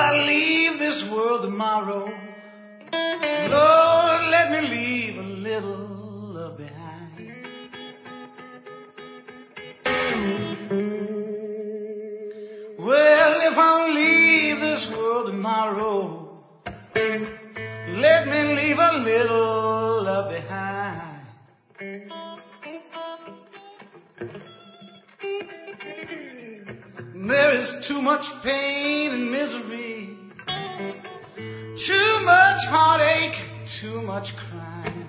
I leave this world tomorrow, Lord, let me leave a little love behind. Well, if I leave this world tomorrow, let me leave a little love behind. There is too much pain and misery, too much heartache, too much crying.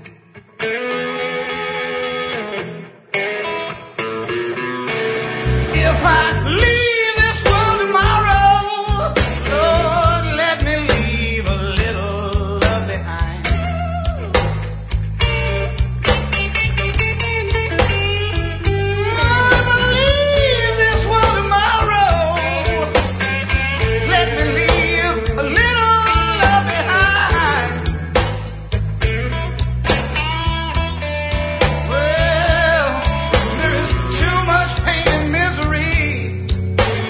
If I leave this world tomorrow, Lord, let me leave a little love behind. If I leave this world tomorrow, let me leave a little love behind. Well, there is too much pain and misery,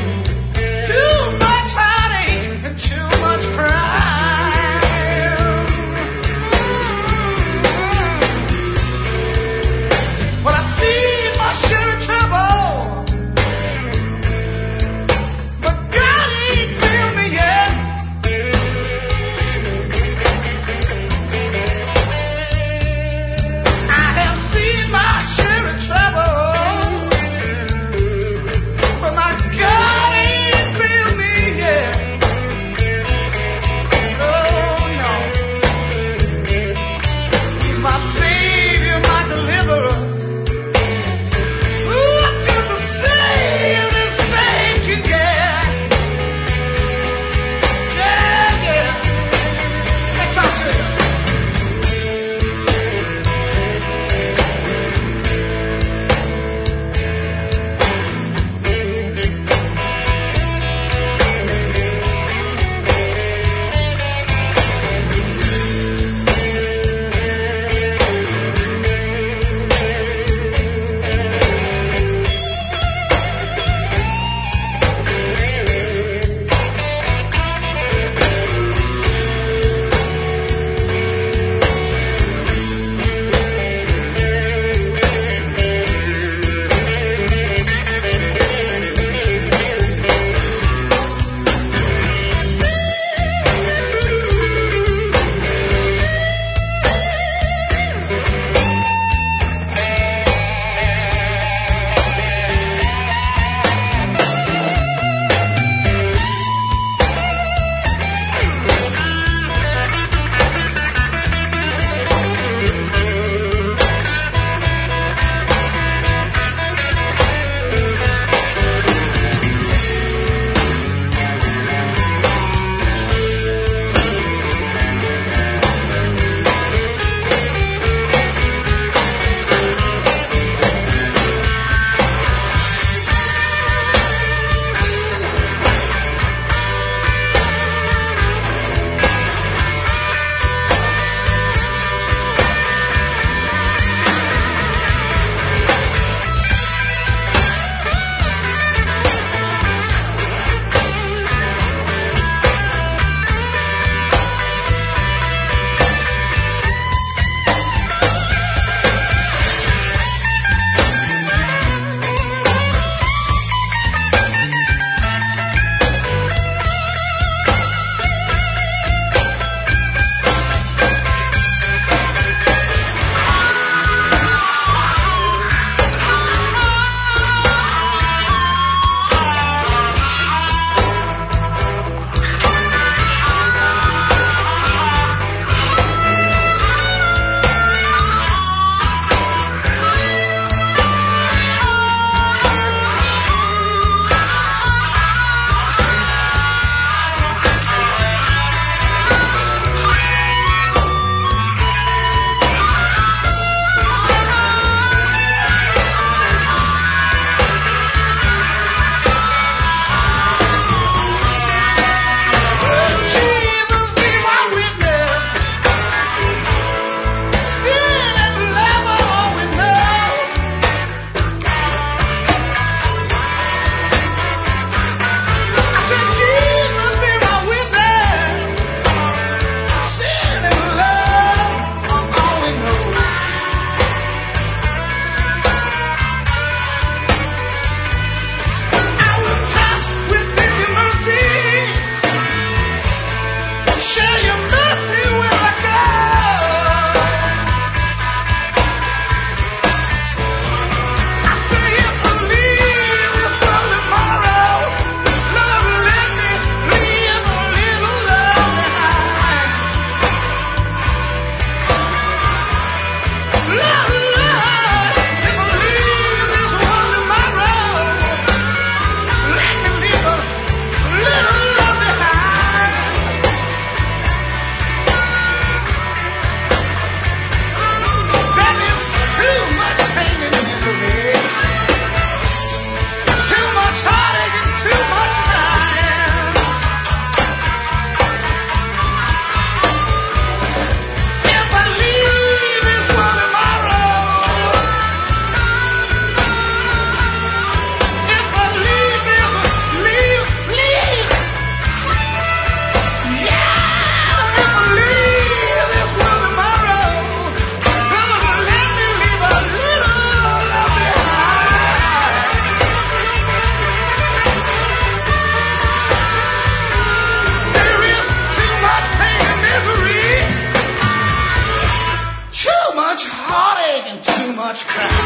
much crime.